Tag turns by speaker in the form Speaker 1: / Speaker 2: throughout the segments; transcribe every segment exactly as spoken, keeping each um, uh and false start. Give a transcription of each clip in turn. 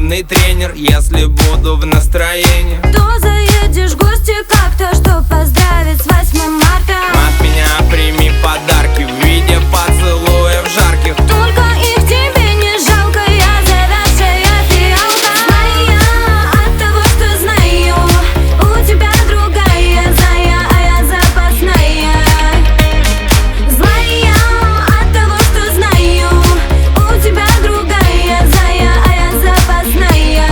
Speaker 1: главный тренер. Если буду в настроении,
Speaker 2: то заедешь в гости как-то, чтоб поздравить с восьмым марта.
Speaker 1: от меня прими подарки в виде поцелуев жарких.
Speaker 2: Только их тебе не жалко, я завязшая фиалка. Злая от того, что знаю, у тебя другая зая, а я запасная. Злая от того, что знаю, у тебя другая зая, а я запасная.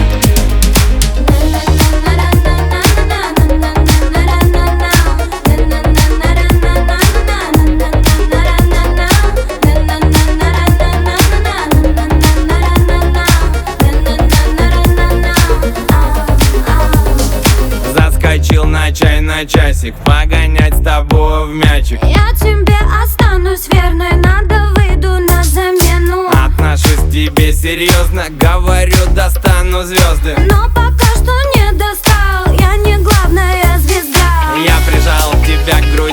Speaker 1: Заскочил на чай на часик, погонять с тобой в мячик.
Speaker 2: Я тебе останусь верной, надо выйду на замену.
Speaker 1: Отношусь к тебе серьезно, говорю, достану звезды.
Speaker 2: Но пока что не достал, я не главная звезда.
Speaker 1: Я прижал тебя к груди.